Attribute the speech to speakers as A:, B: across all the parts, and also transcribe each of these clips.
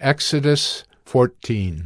A: Exodus 14.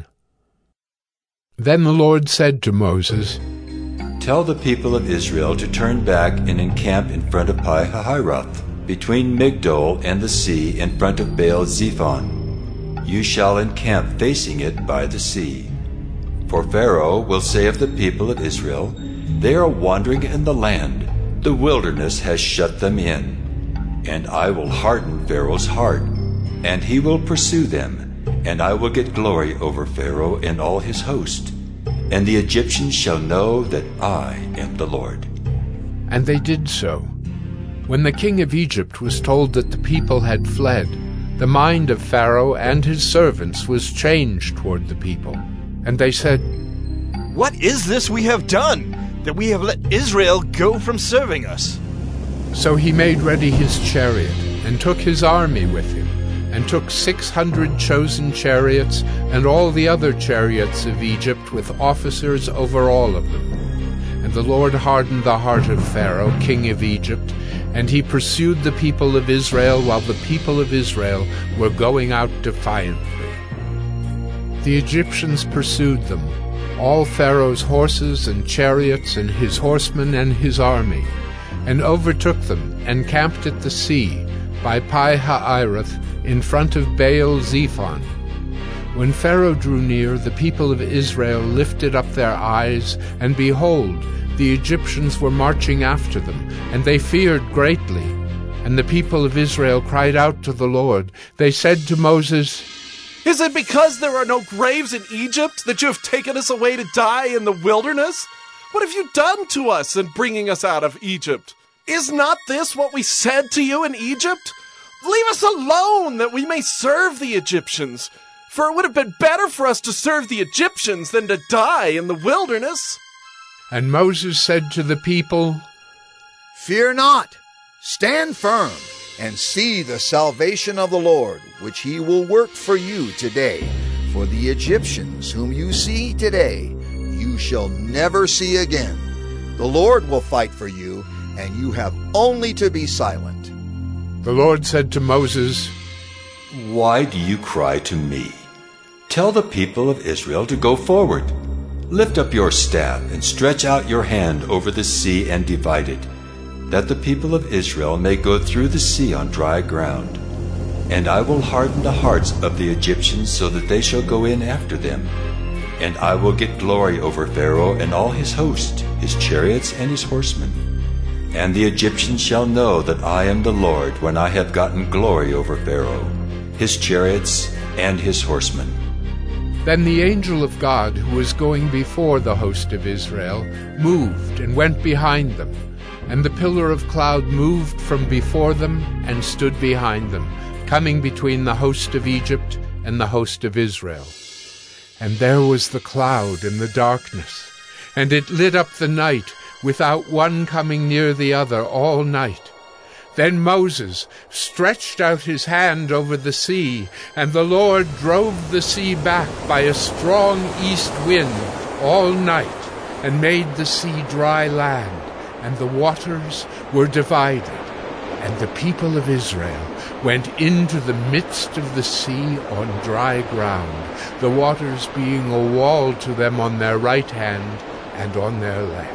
A: Then the Lord said to Moses,
B: Tell the people of Israel to turn back and encamp in front of Pi-hahiroth, between Migdol and the sea, in front of Baal-zephon. You shall encamp facing it by the sea. For Pharaoh will say of the people of Israel, They are wandering in the land, the wilderness has shut them in. And I will harden Pharaoh's heart, and he will pursue them, and I will get glory over Pharaoh and all his host. And the Egyptians shall know that I am the Lord.
A: And they did so. When the king of Egypt was told that the people had fled, the mind of Pharaoh and his servants was changed toward the people. And they said,
C: What is this we have done, that we have let Israel go from serving us?
A: So he made ready his chariot, and took his army with him, and took 600 chosen chariots, and all the other chariots of Egypt, with officers over all of them. And the Lord hardened the heart of Pharaoh, king of Egypt, and he pursued the people of Israel, while the people of Israel were going out defiantly. The Egyptians pursued them, all Pharaoh's horses and chariots, and his horsemen and his army, and overtook them, and camped at the sea, by Pi-hahiroth, in front of Baal-zephon. When Pharaoh drew near, the people of Israel lifted up their eyes, and behold, the Egyptians were marching after them, and they feared greatly. And the people of Israel cried out to the Lord. They said to Moses,
D: Is it because there are no graves in Egypt that you have taken us away to die in the wilderness? What have you done to us in bringing us out of Egypt? Is not this what we said to you in Egypt? Leave us alone, that we may serve the Egyptians. For it would have been better for us to serve the Egyptians than to die in the wilderness.
A: And Moses said to the people,
E: Fear not, stand firm, and see the salvation of the Lord, which he will work for you today. For the Egyptians whom you see today, you shall never see again. The Lord will fight for you, and you have only to be silent.
A: The Lord said to Moses,
B: Why do you cry to me? Tell the people of Israel to go forward. Lift up your staff and stretch out your hand over the sea and divide it, that the people of Israel may go through the sea on dry ground. And I will harden the hearts of the Egyptians so that they shall go in after them. And I will get glory over Pharaoh and all his host, his chariots and his horsemen. And the Egyptians shall know that I am the Lord when I have gotten glory over Pharaoh, his chariots, and his horsemen.
A: Then the angel of God, who was going before the host of Israel, moved and went behind them. And the pillar of cloud moved from before them and stood behind them, coming between the host of Egypt and the host of Israel. And there was the cloud in the darkness, and it lit up the night, without one coming near the other all night. Then Moses stretched out his hand over the sea, and the Lord drove the sea back by a strong east wind all night, and made the sea dry land, and the waters were divided. And the people of Israel went into the midst of the sea on dry ground, the waters being a wall to them on their right hand and on their left.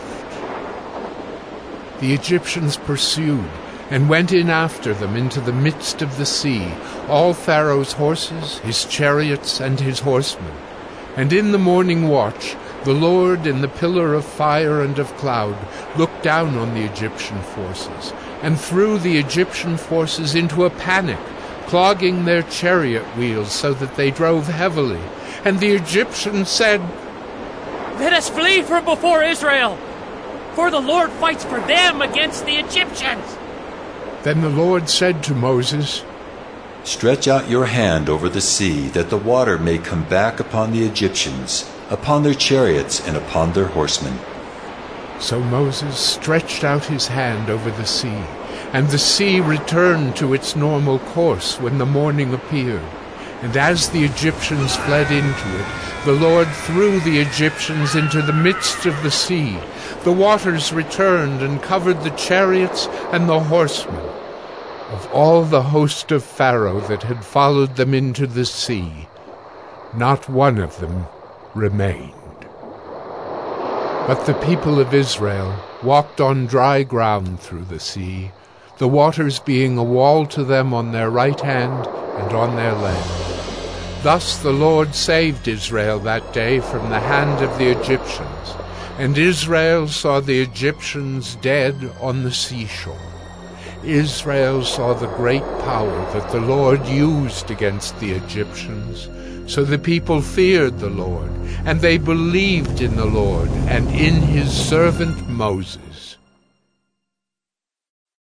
A: The Egyptians pursued, and went in after them into the midst of the sea, all Pharaoh's horses, his chariots, and his horsemen. And in the morning watch, the Lord in the pillar of fire and of cloud looked down on the Egyptian forces, and threw the Egyptian forces into a panic, clogging their chariot wheels so that they drove heavily. And the Egyptians said,
F: Let us flee from before Israel, for the Lord fights for them against the Egyptians.
A: Then the Lord said to Moses,
B: Stretch out your hand over the sea, that the water may come back upon the Egyptians, upon their chariots and upon their horsemen.
A: So Moses stretched out his hand over the sea, and the sea returned to its normal course when the morning appeared. And as the Egyptians fled into it, the Lord threw the Egyptians into the midst of the sea. The waters returned and covered the chariots and the horsemen. Of all the host of Pharaoh that had followed them into the sea, not one of them remained. But the people of Israel walked on dry ground through the sea, the waters being a wall to them on their right hand and on their left. Thus the Lord saved Israel that day from the hand of the Egyptians, and Israel saw the Egyptians dead on the seashore. Israel saw the great power that the Lord used against the Egyptians. So the people feared the Lord, and they believed in the Lord and in his servant Moses.